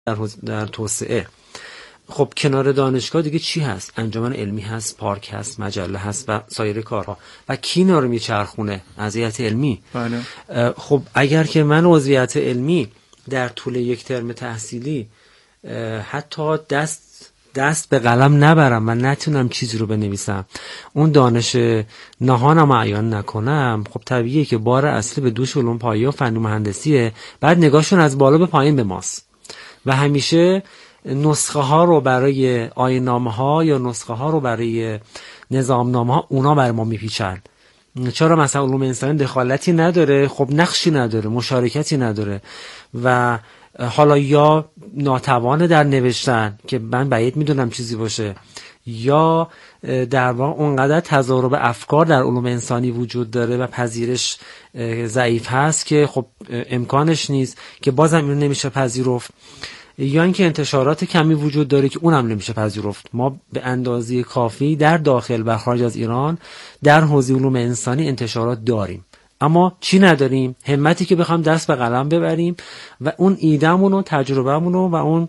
در توسعه. خب کنار دانشگاه دیگه چی هست؟ انجمن علمی هست، پارک هست، مجله هست و سایر کارها. و کی اینا رو میچرخونه؟ از هیئت علمی. بله. خب اگر که من عضویت علمی در طول یک ترم تحصیلی حتی دست به قلم نبرم و نتونم چیزی رو بنویسم، اون دانش نهانم عیان نکنم، خب طبیعیه که بار اصلی به دوش علوم پایه و فن و مهندسیه. بعد نگاهشون از بالا به پایین به ماست و همیشه نسخه ها رو برای آیین‌نامه ها یا نسخه ها رو برای نظامنامه ها اونا بر ما میپیچن. چرا مثلا علوم انسانی دخالتی نداره؟ خب نقشی نداره، مشارکتی نداره و حالا یا ناتوانه در نوشتن که من بعید میدونم چیزی باشه، یا در واقع اونقدر تضارب افکار در علوم انسانی وجود داره و پذیرش ضعیف هست که خب امکانش نیست که بازم اینو نمیشه پذیرفت، یا اینکه انتشارات کمی وجود داره که اونم نمیشه پذیرفت. ما به اندازه کافی در داخل و خارج از ایران در حوزه علوم انسانی انتشارات داریم، اما چی نداریم؟ همتی که بخوام دست به قلم ببریم و اون ایده‌مون و تجربه‌مون و اون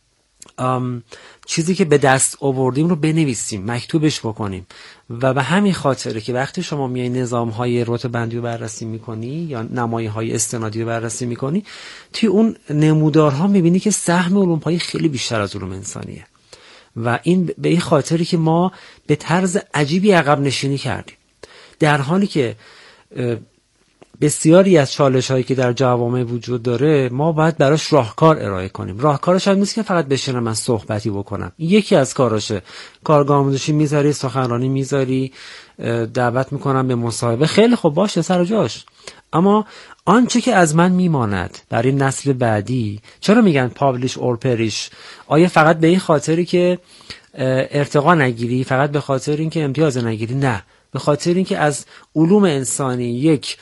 چیزی که به دست آوردیم رو بنویسیم، مکتوبش بکنیم. و به همین خاطره که وقتی شما میای نظام‌های رتبه‌بندی رو بررسی می‌کنی یا نمایه‌های استنادی رو بررسی می‌کنی، توی اون نمودارها می‌بینی که سهم علوم پایه خیلی بیشتر از علوم انسانیه و این به این خاطری که ما به طرز عجیبی عقب نشینی کردیم، در حالی که بسیاری از چالش‌هایی که در جوامع وجود داره ما باید براش راهکار ارائه کنیم. راهکارش هم نیست که فقط بشینم من صحبتی بکنم، یکی از کاراشه. کارگاه آموزشی میذاری، سخنرانی میذاری، دعوت میکنم به مصاحبه، خیلی خوب باشه سر جاش، اما آنچه که از من میماند برای نسل بعدی، چرا میگن پابلیش اور پریش؟ آیا فقط به این خاطری که ارتقا نگیری، فقط به خاطر اینکه امتیاز نگیری؟ نه، به خاطر اینکه از علوم انسانی یک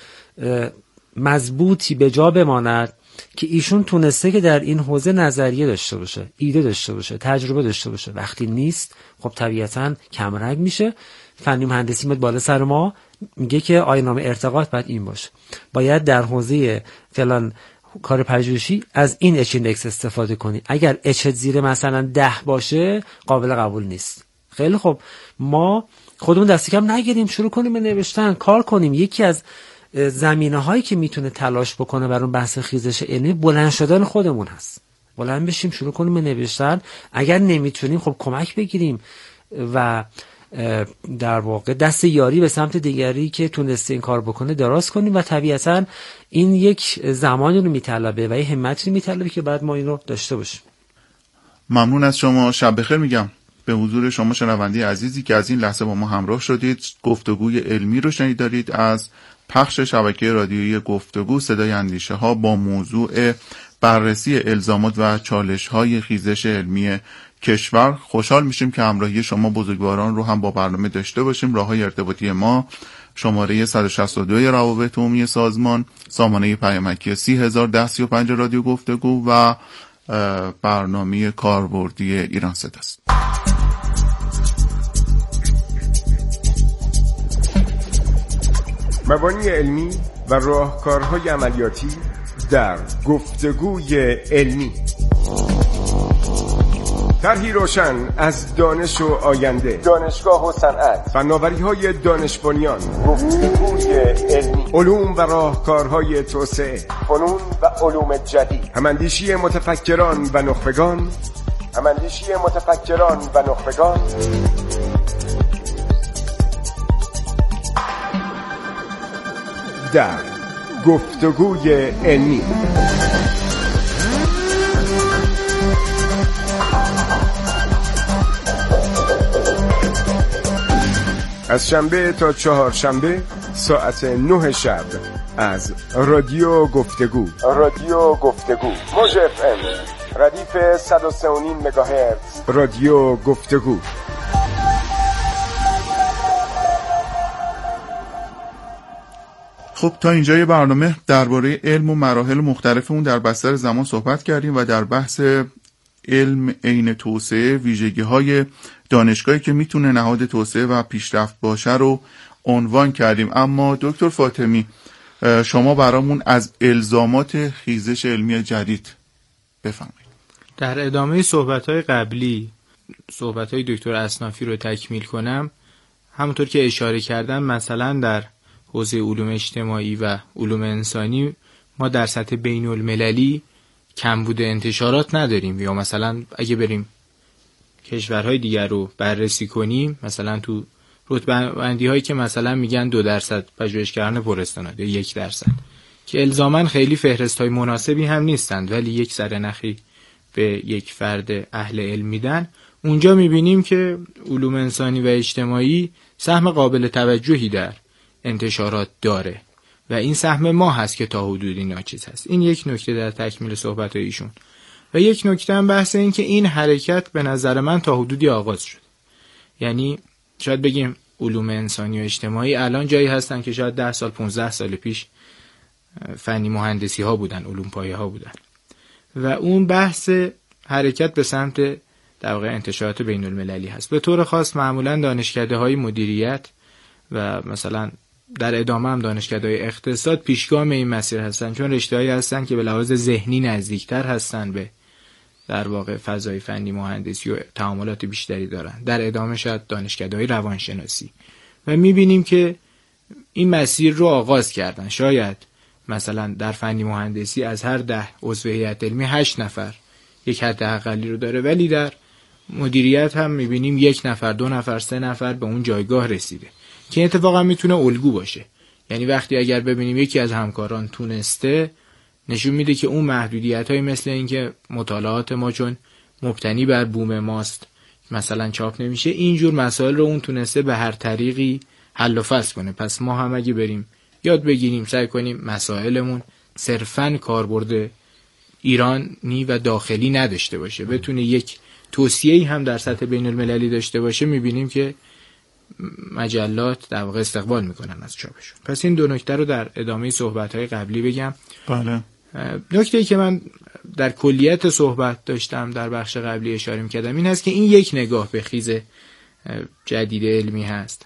مضبوطی به جا بماند که ایشون تونسته که در این حوزه نظریه داشته باشه، ایده داشته باشه، تجربه داشته باشه. وقتی نیست خب طبیعتاً کمرنگ میشه. فنی مهندسی میاد بالا سر ما میگه که آیین‌نامه ارتقاط باید این باشه، باید در حوزه فلان کار پژوهشی از این اچ ایندکس استفاده کنی، اگر اچ زیر مثلا 10 باشه قابل قبول نیست. خیلی خب ما خودمون دست کم نگیریم، شروع کنیم به نوشتن، کار کنیم. یکی از زمینه‌هایی که میتونه تلاش بکنه برای اون بحث خیزش علمی بلند شدن خودمون هست. بلند بشیم، شروع کنیم به نوشتن. اگر نمیتونیم خب کمک بگیریم و در واقع دست یاری به سمت دیگری که تونسته این کار بکنه دراز کنیم و طبیعتاً این یک زمانی رو میطلبه و یه همتی میطلبه که بعد ما این رو داشته باشیم. ممنون از شما. شب بخیر میگم به حضور شما شنونده عزیزی که از این لحظه با ما همراه شدید. گفتگوی علمی رو شنید دارید از پخش شبکه رادیویی گفتگو صدای اندیشه ها با موضوع بررسی الزامات و چالش های خیزش علمی کشور. خوشحال میشیم که همراهی شما بزرگواران رو هم با برنامه داشته باشیم. راههای ارتباطی ما شماره 162 روابط عمومی سازمان، سامانه پیامکی 301035 رادیو گفتگو و برنامه کاربردی ایران صدا است. مبانی علمی و راهکارهای عملیاتی در گفتگوی علمی. طرحی روشن از دانش و آینده، دانشگاه و صنعت، فناوری‌های دانش بنیان، گفتگوی علمی، علوم و راهکارهای توسعه، فنون و علوم جدید، هماندیشی متفکران و نخبگان، در گفتگوی علمی. از شنبه تا چهارشنبه ساعت 9 شب از رادیو گفتگو موج اف ام ردیف 103.5 مگاهرتز رادیو گفتگو. خب تا اینجای برنامه درباره علم و مراحل مختلف اون در بستر زمان صحبت کردیم و در بحث علم عین توسعه ویژگی‌های دانشگاهی که میتونه نهاد توسعه و پیشرفت باشه رو عنوان کردیم. اما دکتر فاطمی شما برامون از الزامات خیزش علمی جدید بفرمایید. در ادامه صحبت‌های قبلی صحبت‌های دکتر اصنافی رو تکمیل کنم. همونطور که اشاره کردم مثلا در حوزه علوم اجتماعی و علوم انسانی ما در سطح بین‌المللی کمبود انتشارات نداریم، یا مثلا اگه بریم کشورهای دیگر رو بررسی کنیم، مثلا تو رتبه بندی هایی که مثلا میگن 2% پژوهشگران پراستناد یا 1%، که الزاماً خیلی فهرست های مناسبی هم نیستند، ولی یک سرنخی به یک فرد اهل علم میدن، اونجا میبینیم که علوم انسانی و اجتماعی سهم قابل توجهی در انتشارات داره و این سهم ما هست که تا حدودی ناچیز هست. این یک نکته در تکمیل صحبت ایشون. و یک نکته هم بحث این که این حرکت به نظر من تا حدودی آغاز شد. یعنی شاید بگیم علوم انسانی و اجتماعی الان جایی هستن که شاید 10 سال 15 سال پیش فنی مهندسی ها بودن، علوم پایه ها بودن، و اون بحث حرکت به سمت در واقع انتشارات بین المللی هست. به طور خاص معمولا دانشکده های مدیریت و مثلا در ادامه هم دانشکده های اقتصاد پیشگام این مسیر هستن، چون رشته‌هایی هستن که به لحاظ ذهنی نزدیکتر هستن به در واقع فضای فنی مهندسی و تعاملات بیشتری دارن. در ادامه شاید دانشکده‌های روانشناسی، و می‌بینیم که این مسیر رو آغاز کردن. شاید مثلا در فنی مهندسی از هر 10 عضو هیئت علمی 8 نفر یک حد اقلی رو داره، ولی در مدیریت هم می‌بینیم 1 نفر، 2 نفر، 3 نفر به اون جایگاه رسیده، که اتفاقا میتونه الگو باشه. یعنی وقتی اگر ببینیم یکی از همکاران تونسته، نشون میده که اون محدودیت‌های مثل این که مطالعات ما چون مبتنی بر بوم ماست مثلا چاپ نمیشه، اینجور مسائل رو اون تونسته به هر طریقی حل و فصل کنه. پس ما هم اگه بریم یاد بگیریم، سعی کنیم مسائلمون صرفاً کاربرد ایرانی و داخلی نداشته باشه، بتونه یک توصیه‌ای هم در سطح بین‌المللی داشته باشه، می‌بینیم که مجلات در واقع استقبال میکنن از چاپشون. پس این دو نکته رو در ادامه صحبت‌های قبلی بگم. بله. نکته‌ای که من در کلیت صحبت داشتم در بخش قبلی اشاره می‌کردم این هست که این یک نگاه به خیز جدید علمی هست.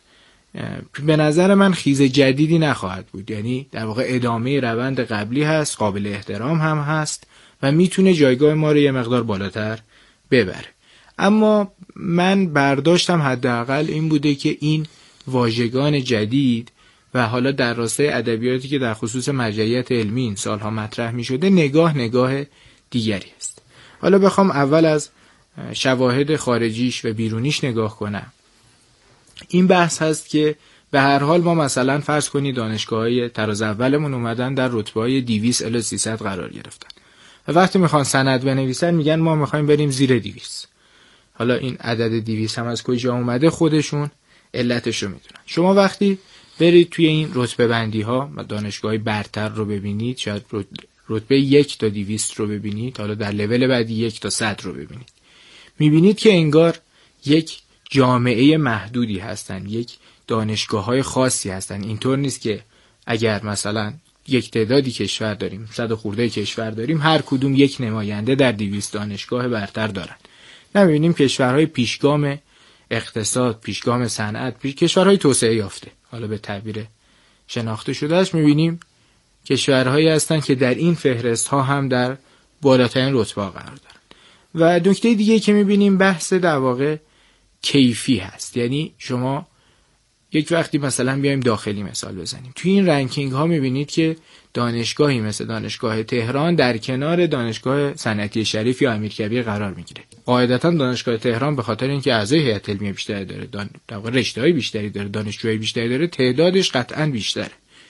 به نظر من خیز جدیدی نخواهد بود، یعنی در واقع ادامه روند قبلی هست، قابل احترام هم هست و میتونه جایگاه ما رو یه مقدار بالاتر ببره. اما من برداشتم حداقل این بوده که این واژگان جدید و حالا در راستای ادبیاتی که در خصوص مرجعیت علمی این سالها مطرح می شده نگاه دیگری است. حالا بخوام اول از شواهد خارجیش و بیرونیش نگاه کنم، این بحث هست که به هر حال ما مثلا فرض کنید دانشگاه‌های طراز اولمون اومدن در رتبه‌های 200 الی 300 قرار گرفتن و وقتی میخوان سند بنویسن میگن ما میخوایم بریم زیر 200. حالا این عدد 200 هم از کجا اومده خودشون علتش رو میدونن. شما وقتی برید توی این رتبه بندی ها و دانشگاهی برتر رو ببینید، شاید رتبه 1 تا 200 رو ببینید، حالا در لول بعدی 1 تا 100 رو ببینید، میبینید که انگار یک جامعه محدودی هستن، یک دانشگاه های خاصی هستن. اینطور نیست که اگر مثلا یک تعدادی کشور داریم، 100 خورده کشور داریم، هر کدوم یک نماینده در 200 دانشگاه برتر دارن. نمی‌بینیم کشورهای پیشگام اقتصاد، پیشگام صنعت، کشورهای توسعه یافته، حالا به تعبیر شناخته شدهش، می‌بینیم کشورهایی هستن که در این فهرست ها هم در بالاترین رتبه قرار دارن. و نکته دیگه که می‌بینیم بحث در واقع کیفی هست. یعنی شما یک وقتی مثلا بیایم داخلی مثال بزنیم، توی این رنکینگ ها می‌بینید که دانشگاهی مثل دانشگاه تهران در کنار دانشگاه صنعتی شریف یا امیرکبیر قرار میگیره. قاعدتاً دانشگاه تهران به خاطر اینکه اعضای هیئت علمی بیشتری داره، در واقع رشته‌های بیشتری داره، دانشجوهای بیشتری داره، تعدادش قطعاً بیشتره.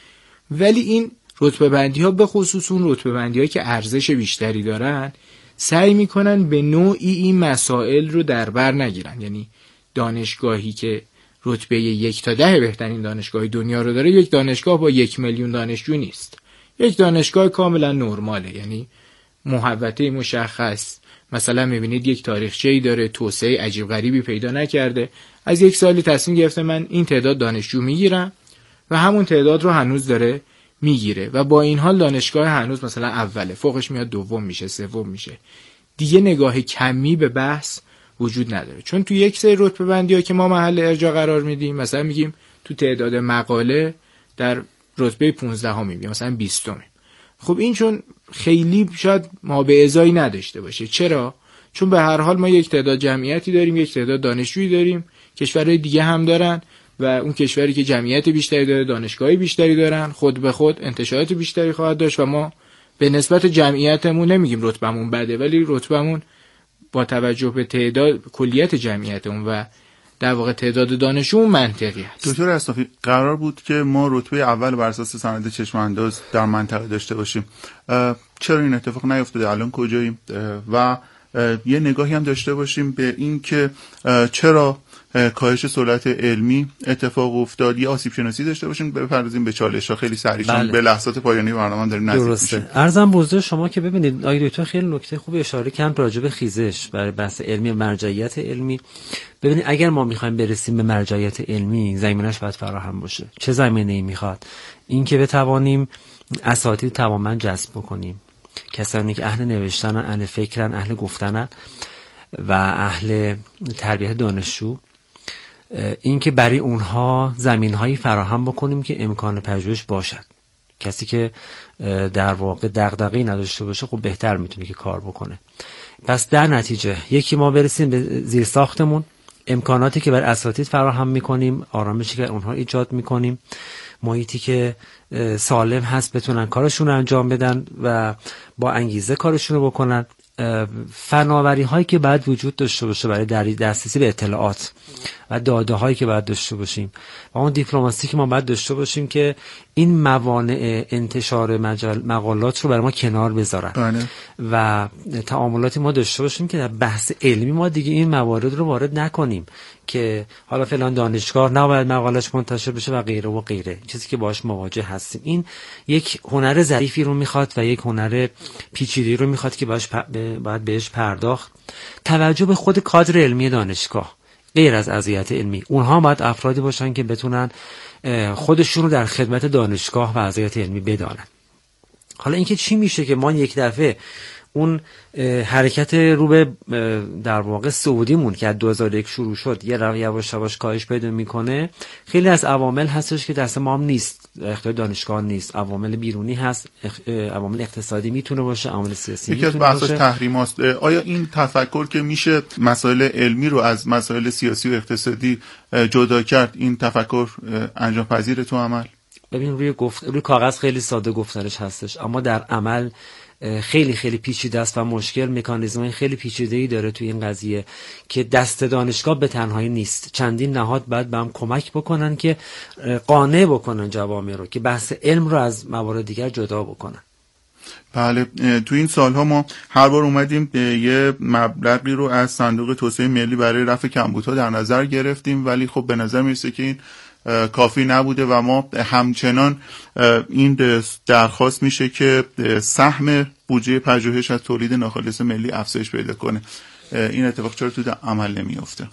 ولی این رتبه بندی‌ها به خصوص اون رتبه بندی‌هایی که ارزش بیشتری دارن سعی میکنن به نوعی این مسائل رو در بر نگیرن. یعنی دانشگاهی که رتبه 1 تا 10 بهترین دانشگاه دنیا رو داره، یک دانشگاه با 1 میلیون دانشجو نیست. یک دانشگاه کاملا نرماله، یعنی محوطه مشخص. مثلا میبینید یک تاریخچه‌ای داره، توسعه عجیب غریبی پیدا نکرده، از یک سالی تصمیم گرفته من این تعداد دانشجو میگیرم و همون تعداد رو هنوز داره میگیره و با این حال دانشگاه هنوز مثلا اوله، فوقش میاد دوم میشه، سوم میشه. دیگه نگاه کمی به بحث وجود نداره، چون تو یک سری رتبه بندی‌ها که ما محل ارجاع قرار میدیم، مثلا میگیم تو تعداد مقاله در رتبه 15 میگیم، مثلا 20. خب این چون خیلی شاید ما به ازایی نداشته باشه. چرا؟ چون به هر حال ما یک تعداد جمعیتی داریم، یک تعداد دانشجویی داریم، کشورهای دیگه هم دارن و اون کشوری که جمعیت بیشتری داره دانشگاهی بیشتری دارن، خود به خود انتشارات بیشتری خواهد داشت و ما به نسبت جمعیتمون نمیگیم رتبمون بده، ولی رتبمون با توجه به تعداد کلیت جمعیتمون و در واقع تعداد دانشجویان منطقی است. دکتر اصطافی، قرار بود که ما رتبه اول بر اساس سند چشم انداز در منطقه داشته باشیم، چرا این اتفاق نیفتاده؟ الان کجاییم؟ و یه نگاهی هم داشته باشیم به این که چرا کاهش سرعت علمی اتفاق افتاد، یه آسیب شناسی داشته باشیم، بپردازیم به چالش‌ها خیلی سریع چون به لحظات پایانی برنامه داریم نزدیک میشیم. عرضم به حضور شما که ببینید آقای دکتر خیلی نکته خوبی اشاره کردن راجع به خیزش برای بحث علمی و مرجعیت علمی. ببینید اگر ما می‌خوایم برسیم به مرجعیت علمی، زمینش باید فراهم باشه. چه زمینه‌ای میخواد؟ این که بتوانیم اساتید توانمند جذب بکنیم، کسانی که اهل نوشتن، اهل فکرن، اهل گفتنن و اهل تربیت دانشجو، این که برای اونها زمینهایی فراهم بکنیم که امکان پژوهش باشد. کسی که در واقع دغدغه‌ای نداشته باشه خب بهتر میتونه که کار بکنه. پس در نتیجه یکی ما برسیم به زیر ساختمون، امکاناتی که بر اساتید فراهم میکنیم، آرامشی که اونها ایجاد میکنیم، محیطی که سالم هست بتونن کارشون رو انجام بدن و با انگیزه کارشون رو بکنن، فناوری هایی که باید وجود داشته باشه برای دسترسی به اطلاعات و داده هایی که باید داشته باشیم و اون دیپلماسی که ما باید داشته باشیم که این موانع انتشار مقالات رو برای ما کنار بذارن و تعاملاتی ما داشته باشیم که در بحث علمی ما دیگه این موارد رو وارد نکنیم که حالا فلان دانشگاه نباید مقالش منتشر بشه و غیره و غیره، چیزی که باهاش مواجه هستیم. این یک هنر ظریفی رو میخواد و یک هنر پیچیده‌ای رو میخواد که باید بهش پرداخت. توجه به خود کادر علمی دانشگاه غیر از اذیت علمی، اونها باید افرادی باشن که بتونن خودشون رو در خدمت دانشگاه و اذیت علمی بدانن. حالا اینکه چی میشه که ما یک دفعه اون حرکت رو به در واقع سعودیمون که از 2001 شروع شد یه یواش یواش کاهش پیدا میکنه، خیلی از عوامل هستش که دست ما هم نیست، اختیار دانشگاه نیست، عوامل بیرونی هست، عوامل اقتصادی میتونه باشه، عوامل سیاسی یکی از بحثاش تحریم است. آیا این تفکر که میشه مسائل علمی رو از مسائل سیاسی و اقتصادی جدا کرد، این تفکر انجام پذیره تو عمل؟ ببین روی کاغذ خیلی ساده گفتنش هستش، اما در عمل خیلی خیلی پیچیده است و مشکل، مکانیزم‌های خیلی پیچیده‌ای داره توی این قضیه که دست دانشگاه به تنهایی نیست. چندین نهاد باید به هم کمک بکنن که قانع بکنن جوامع رو که بحث علم رو از موارد دیگر جدا بکنن. بله، تو این سالها ما هر بار اومدیم یه مبلغی رو از صندوق توسعه ملی برای رفع کمبودها در نظر گرفتیم، ولی خب به نظر میرسه که این کافی نبوده و ما همچنان این درخواست میشه که سهم بودجه پژوهش از تولید ناخالص ملی افزایش پیدا کنه. این اتفاق چرا تو عمل نمیافته؟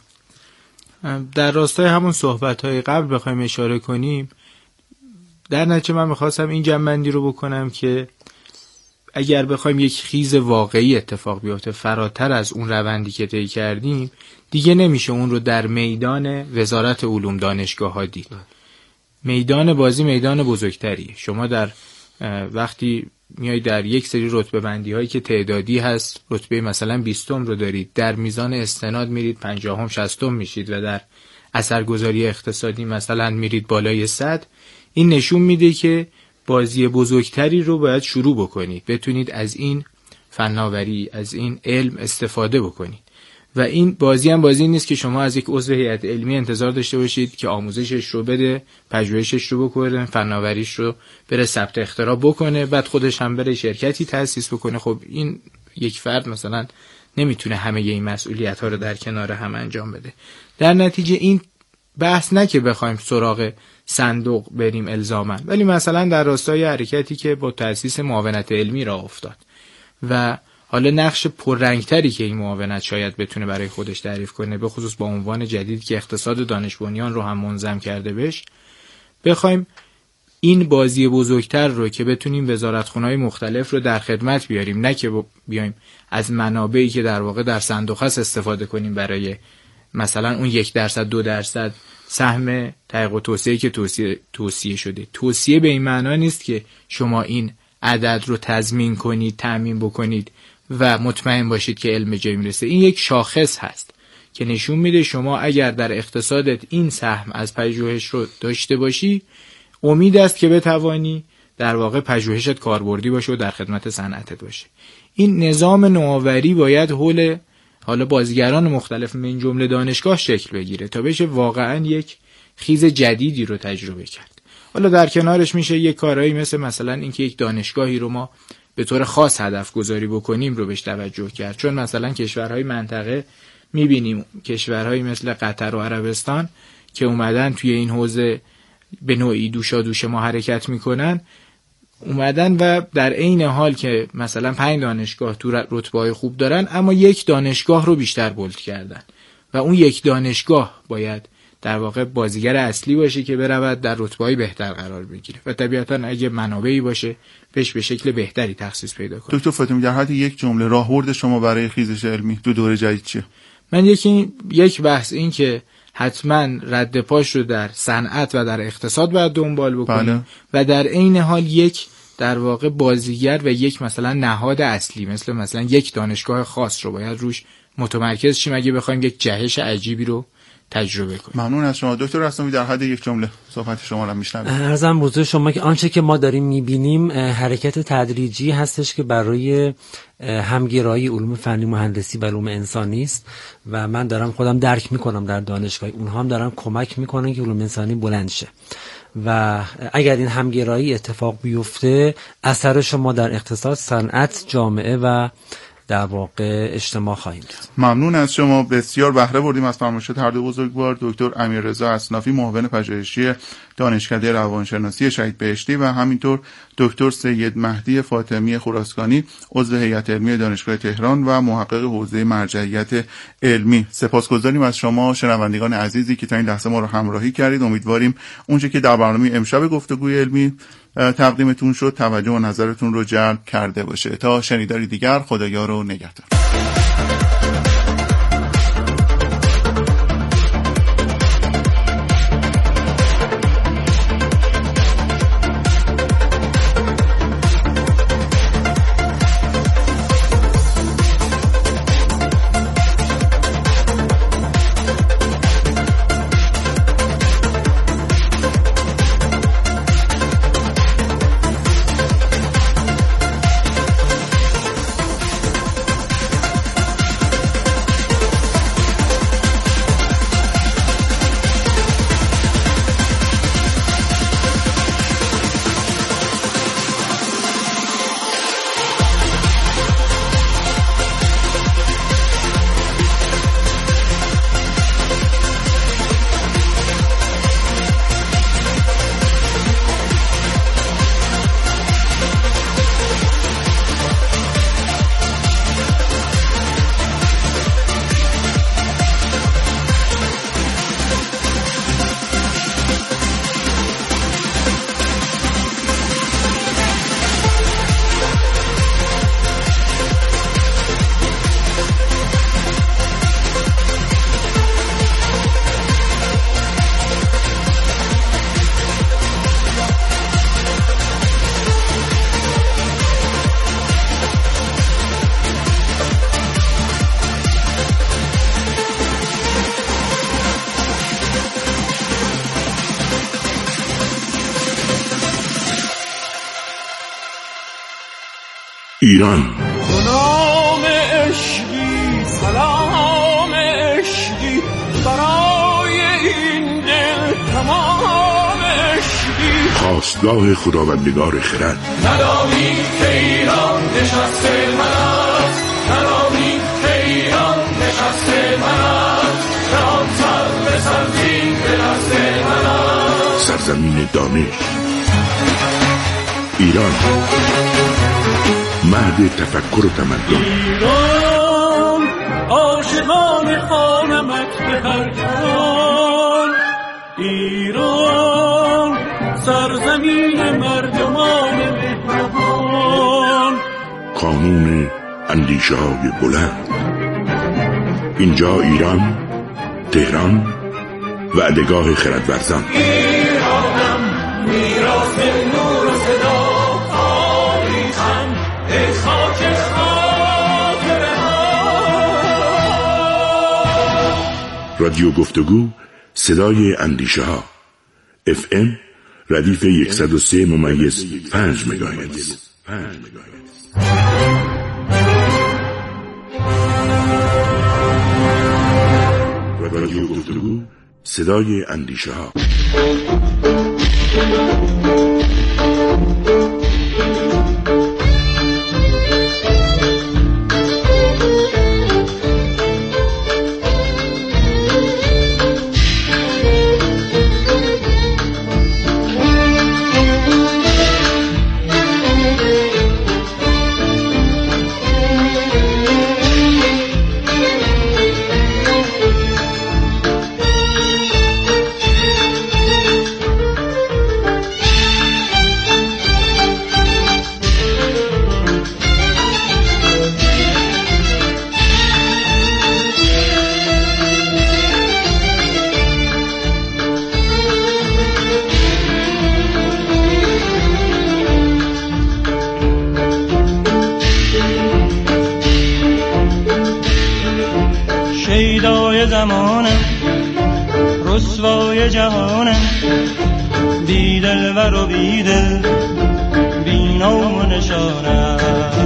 در راستای همون صحبت‌های قبل بخوایم اشاره کنیم، در نتیجه من می‌خواستم این جمع‌بندی رو بکنم که اگر بخوایم یک خیز واقعی اتفاق بیفته فراتر از اون روندی که طی کردیم، دیگه نمیشه اون رو در میدان وزارت علوم دانشگاه‌ها دید. میدان بازی میدان بزرگتری. شما در وقتی میای در یک سری رتبه بندی هایی که تعدادی هست، رتبه مثلا 20م رو دارید، در میزان استناد میرید 50م 60م میشید و در اثرگذاری اقتصادی مثلا میرید بالای 100، این نشون میده که بازی بزرگتری رو باید شروع بکنید، بتونید از این فناوری، از این علم استفاده بکنید. و این بازی هم بازی نیست که شما از یک عضو هیئت علمی انتظار داشته باشید که آموزشش رو بده، پژوهشش رو بکنه، فناوریش رو بره ثبت اختراع بکنه، بعد خودش هم بره شرکتی تأسیس بکنه. خب این یک فرد مثلا نمیتونه همه این مسئولیت ها رو در کنار هم انجام بده. در نتیجه این بحث نه که بخوایم سراغ صندوق بریم الزاماً، ولی مثلا در راستای حرکتی که با تأسیس معاونت علمی راه افتاد و حالا نقش پررنگتری که این معاونت شاید بتونه برای خودش تعریف کنه، به خصوص با عنوان جدید که اقتصاد دانش بنیان رو هم منظم کرده بشه، بخوایم این بازی بزرگتر رو که بتونیم وزارتخونه‌های مختلف رو در خدمت بیاریم، نه که بیایم از منابعی که در واقع در صندوق هست استفاده کنیم برای مثلا اون 1% 2% سهم تحقیق و توسعه که توصیه شده. توصیه به این معنا نیست که شما این عدد رو تضمین کنید، تأمین بکنید و مطمئن باشید که علم به جای میرسه. این یک شاخص هست که نشون میده شما اگر در اقتصادت این سهم از پژوهش رو داشته باشی، امید است که بتوانی در واقع پژوهشت کاربردی باشه و در خدمت صنعتت باشه. این نظام نوآوری باید حالا بازیگران مختلف من جمله دانشگاه شکل بگیره تا بشه واقعا یک خیز جدیدی رو تجربه کرد. حالا در کنارش میشه یک کارهایی مثلا اینکه یک دانشگاهی رو ما به طور خاص هدف گذاری بکنیم رو بهش توجه کرد، چون مثلا کشورهای منطقه میبینیم کشورهایی مثل قطر و عربستان که اومدن توی این حوزه به نوعی دوشا دوش ما حرکت میکنن، اومدن و در عین حال که مثلا 5 دانشگاه تو رتبه‌های خوب دارن، اما یک دانشگاه رو بیشتر بولد کردن و اون یک دانشگاه باید در واقع بازیگر اصلی باشه که برود در رتبه‌های بهتر قرار بگیره و طبیعتاً اگه منابعی باشه بهش به شکل بهتری تخصیص پیدا کنه. دکتر فاطمی، در حد یک جمله راهبرد شما برای خیزش علمی تو دوره جدید چیه؟ من یک بحث این که حتما رد پاش رو در صنعت و در اقتصاد باید دنبال بکنیم و در عین حال یک در واقع بازیگر و یک مثلا نهاد اصلی مثلا یک دانشگاه خاص رو باید روش متمرکز شیم اگه بخوایم یک جهش عجیبی رو تجربه کنیم. ممنون از شما دکتر رستمی. در حد یک جمله صحبت شما رو میشنویم. عرضم حضور شما که آنچه که ما داریم میبینیم حرکت تدریجی هستش که برای همگرایی علوم فنی مهندسی و علوم انسانی است و من دارم خودم درک میکنم در دانشگاه، اونها هم دارن کمک میکنن که علوم انسانی بلند شه و اگر این همگرایی اتفاق بیفته اثرش ما در اقتصاد، صنعت، جامعه و در واقع اجتماع خواهیم دید. ممنون از شما. بسیار بهره بردیم از فرمایشات هر دو بزرگوار، دکتر امیررضا اصنافی معاون پژوهشی دانشکده روانشناسی شهید بهشتی و همینطور دکتر سید مهدی فاطمی خراسانی عضو هیئت علمی دانشگاه تهران و محقق حوزه مرجعیت علمی. سپاسگزاریم از شما شنوندگان عزیزی که تا این لحظه ما رو همراهی کردید. امیدواریم اونچه که در برنامه امشب گفتگوی علمی تقدیمتون شد توجه و نظرتون رو جلب کرده باشه. تا شنیداری دیگر، خدایا و نگهدار. ایران نام عشقی، سلام عشقی، برای این دل تمام عشقی، خواستگاه خداوندگار خرد. ندانی که ایران نشسته من است، ندانی که ایران نشسته من است، جهان سر به سرزین به دست من است. سرزمین دانش ایران، مهد تفکر و تمدن. ایران عاشقان خوانمت به هر جهان، ایران سرزمین مردمان مهربان، کانون اندیشه های بلند. اینجا ایران، تهران، وعدهگاه خردورزان. ایرانم میراث نور و صدا، تاریخم ای خاک خواهر. رادیو گفتگو صدای اندیشه ها FM ردیف 103.5 مگاهرتز. رادیو گفتگو صدای اندیشه ها. شیدای زمانم رسوای جهانم، بی دلبر و بی دل بی نام و نشانم.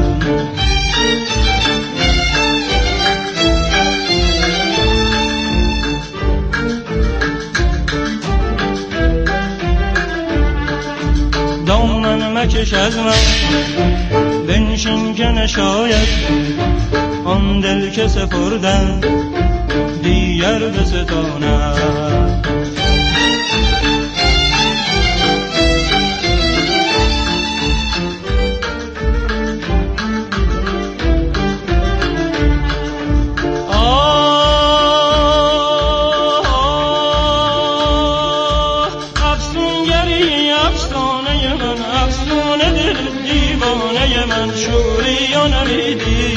دامن مکش از من بنشین که نشاید آن دل که سپردم دیگر بستانم. افسونگری افسانه من، افسونه دل دیوانه من، شوری و نویدی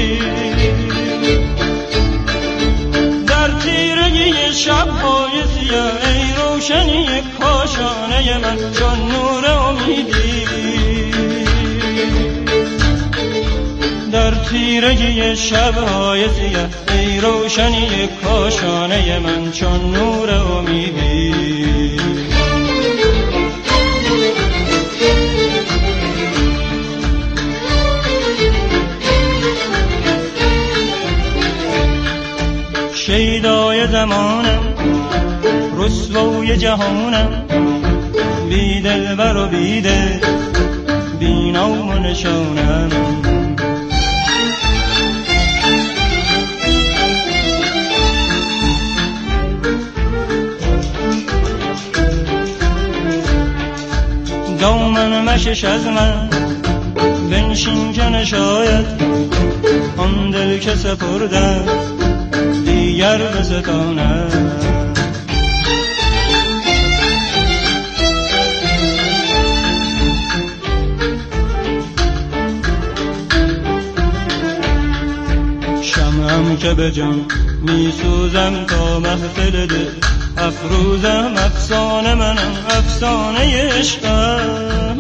شب‌های سیاه ای روشنی کاشانه من، چون نور امیدی در تیرگی شب‌های سیاه ای روشنی کاشانه من، چون نور امیدی. شیدای زمانم رسوای جهانم، بی دلبر و بی دل بی نام و نشانم. دامن مشش از من بنشین که نشاید آن دل که سپردم دیگر بستانم. شمعم که به جان می سوزم تا محفل دل افروزم، افسانه منم افسانه عشقم.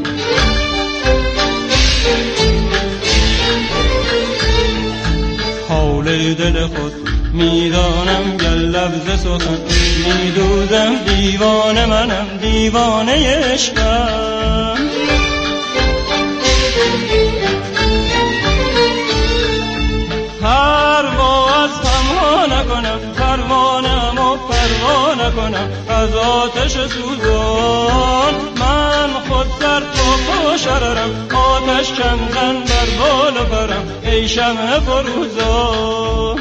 حال دل خود میدانم گر لفظ سخن میدوزم، دیوانه منم دیوانه عشقم. پروا از غمها نکنم، پروانه‌ام و پروا نکنم از آتش سوزان. من خود سر تا پا شررم، آتش کم زن بر بال و پرم ای شمع فروزان.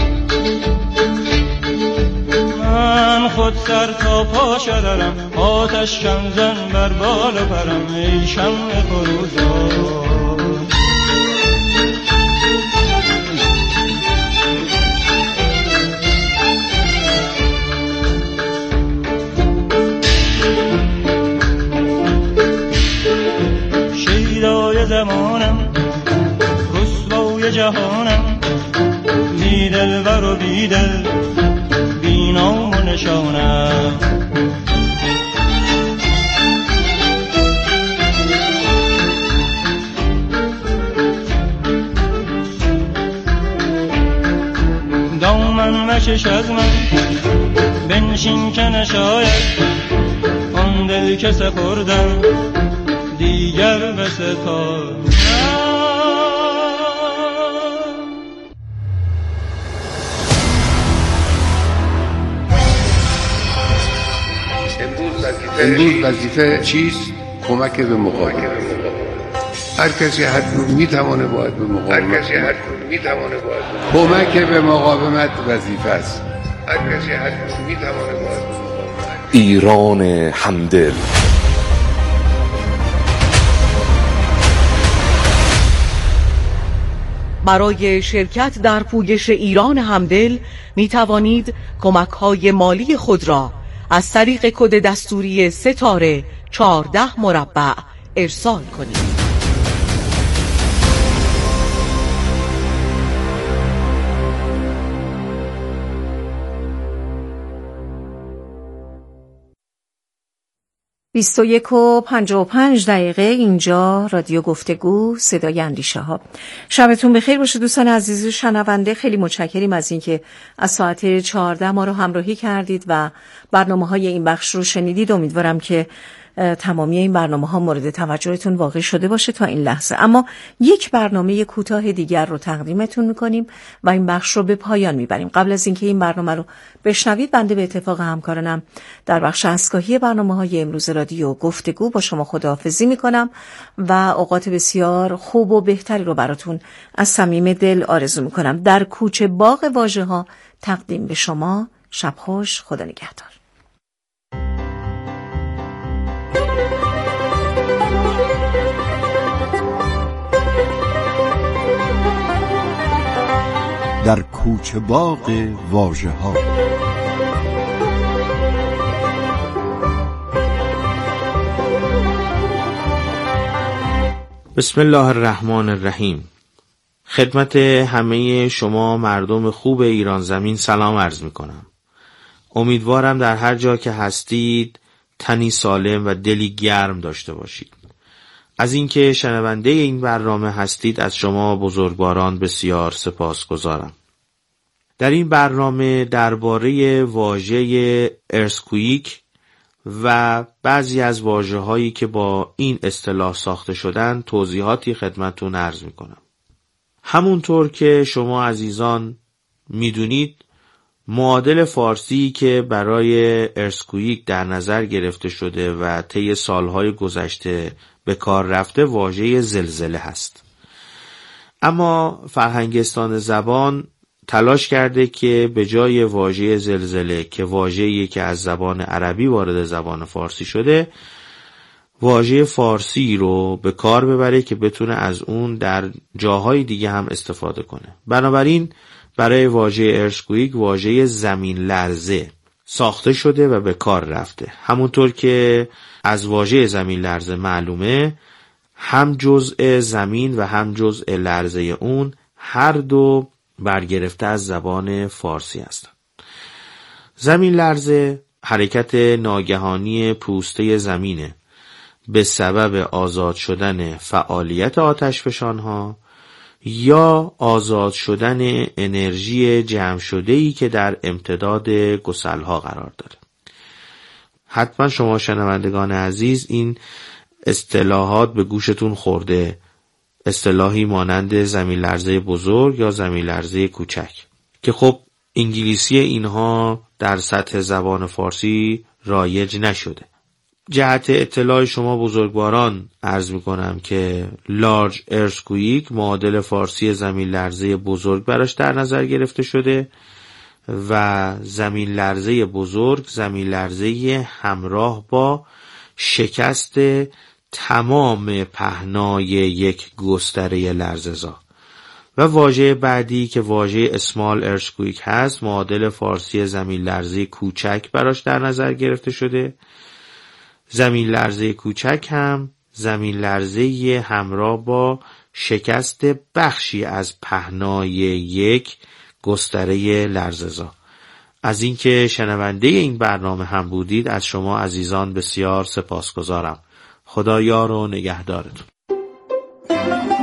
من خود سر تا پا شررم، آتش کم زن بر بال و پرم ای شمع فروزان. شیدای زمانم رسوای جهانم، بی دلبر و بی دل بی نام و نشانم. با من مشش از من، بنشین که نشاید آن دل که سپردم دیگر به سپار. امروز وظیفه چیست؟ کمک به مقاومت. هر کسی حتما میتونه باید به مقاومت. کمک به مقاومت وظیفه است. هر کسی حتما میتونه باید به مقاومت. ایران همدل. برای شرکت در پویش ایران همدل می توانید کمک‌های مالی خود را از طریق کد دستوری ستاره 14 مربع ارسال کنید. بیست و 1:55 اینجا رادیو گفتگو صدای اندیشه ها. شبتون بخیر باشه دوستان عزیز شنونده. خیلی متشکریم از اینکه از ساعت 14 ما رو همراهی کردید و برنامه‌های این بخش رو شنیدید. امیدوارم که تمامی این برنامه‌ها مورد توجهتون واقع شده باشه تا این لحظه. اما یک برنامه کوتاه دیگر رو تقدیمتون می‌کنیم و این بخش رو به پایان می‌بریم. قبل از اینکه این برنامه رو بشنوید، بنده به اتفاق همکارانم در بخش اسکاهی برنامه‌های امروز رادیو گفتگو با شما خداحافظی می‌کنم و اوقات بسیار خوب و بهتری رو براتون از صمیم دل آرزو می‌کنم. در کوچه باغ واژه‌ها تقدیم به شما. شب خوش، خدا نگهدار. در کوچه باغ واژه‌ها. بسم الله الرحمن الرحیم. خدمت همه شما مردم خوب ایران زمین سلام عرض می کنم. امیدوارم در هر جا که هستید تنی سالم و دلی گرم داشته باشید. از اینکه شنونده این برنامه هستید از شما بزرگواران بسیار سپاسگزارم. در این برنامه درباره واژه ارسکویک و بعضی از واژه‌هایی که با این اصطلاح ساخته شدن توضیحاتی خدمتتون عرض می‌کنم. همونطور که شما عزیزان می‌دونید معادل فارسی که برای ارسکویک در نظر گرفته شده و طی سالهای گذشته به کار رفته واژه زلزله هست. اما فرهنگستان زبان تلاش کرده که به جای واژه زلزله که واژه‌ای که از زبان عربی وارد زبان فارسی شده، واژه فارسی رو به کار ببره که بتونه از اون در جاهای دیگه هم استفاده کنه. بنابراین برای واژه ارسکویک واژه زمین لرزه ساخته شده و به کار رفته. همونطور که از واژه زمین لرزه معلومه، هم جزء زمین و هم جزء لرزه اون هر دو برگرفته از زبان فارسی هستند. زمین لرزه حرکت ناگهانی پوسته زمینه به سبب آزاد شدن فعالیت آتشفشان‌ها یا آزاد شدن انرژی جمع شده‌ای که در امتداد گسل‌ها قرار داره. حتما شما شنوندگان عزیز این اصطلاحات به گوشتون خورده، اصطلاحی مانند زمین لرزه بزرگ یا زمین لرزه کوچک، که خب انگلیسی اینها در سطح زبان فارسی رایج نشده. جهت اطلاع شما بزرگواران عرض میکنم که لارج ارسکویک معادل فارسی زمین لرزه بزرگ براش در نظر گرفته شده و زمین لرزه بزرگ زمین لرزه همراه با شکست تمام پهنای یک گستره لرزه‌زا. و واژه بعدی که واژه اسمال ارسکویک هست معادل فارسی زمین لرزه کوچک براش در نظر گرفته شده. زمین لرزه کوچک هم زمین لرزه همراه با شکست بخشی از پهنای یک گستره لرزه‌زا. از اینکه شنونده این برنامه هم بودید از شما عزیزان بسیار سپاسگزارم. خدا یار و نگهدارتون.